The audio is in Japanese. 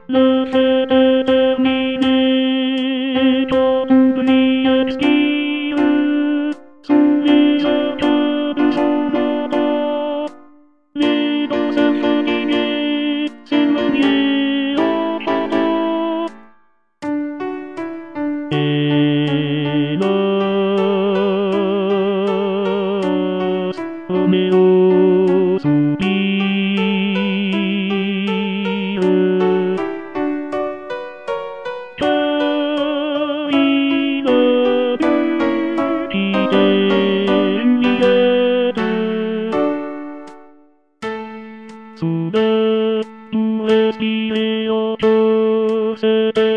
なぜだみねとぶりやつきるそれが多分そのだねどささにねせまにえおはだます雨をすびる太陽自然にある空上きれを通せ